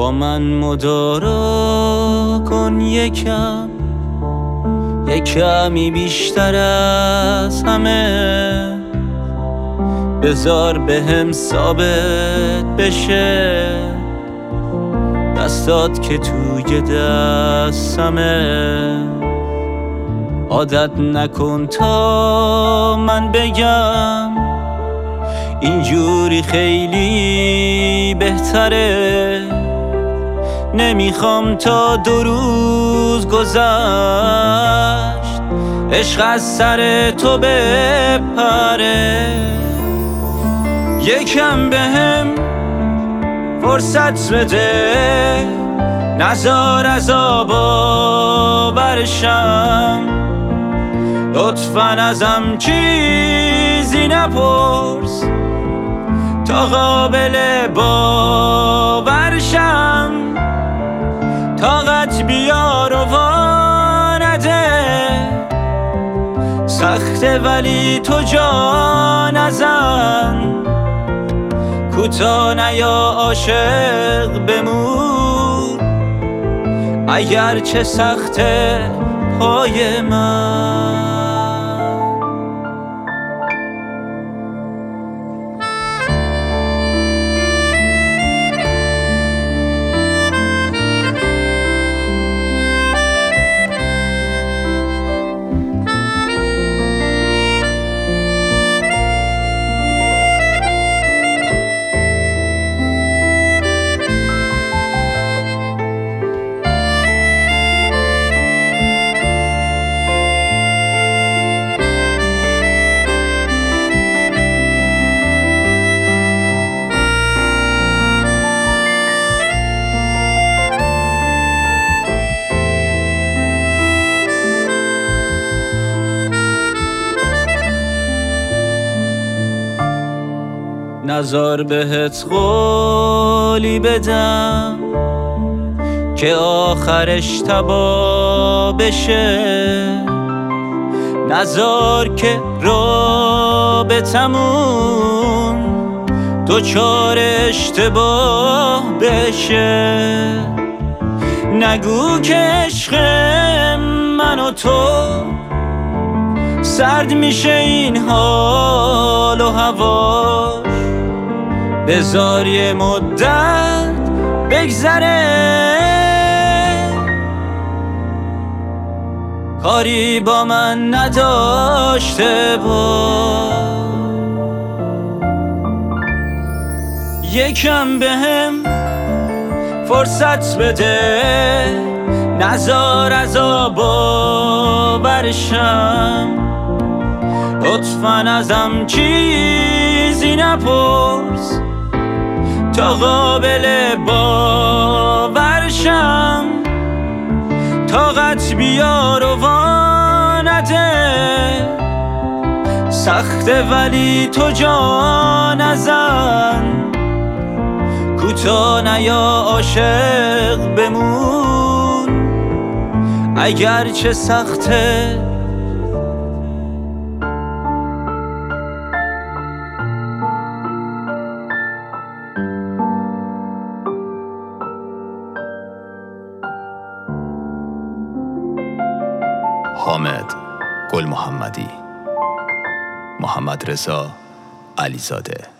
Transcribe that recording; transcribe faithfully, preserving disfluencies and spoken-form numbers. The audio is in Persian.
با من مدارا کن یکم، یک کمی بیشتر از همه. بذار بهم ثابت بشه دستات که توی دستمه. عادت نکن تا من بگم اینجوری خیلی بهتره. نمیخوام تا دو روز گذشت عشق از سر تو بپره. یکم بهم فرصت بده، نذار عذابا برشم. لطفاً ازم چیزی نپرس تا قابل باورشم. طاقت بیار و وانده، سخته ولی تو جا نزن. کوتا نیا عاشق بمون، اگر چه سخته پای من. نذار بهت قولی بدم که آخرش تبا بشه. نذار که رابطمون دوچار اشتباه بشه. نگو که عشق من و تو سرد میشه این حال و هوا. بذار یه مدت بگذره، کاری با من نداشته با. یکم بهم فرصت بده، نذار عذابا برشم. لطفاً ازم چیزی نپرس تا قابل باورشم. طاقت بیار و وانده، سخته ولی تو جا نزن. کوتا نیا عاشق بمون، اگر چه سخته. حامد گل محمدی، محمد رضا علیزاده.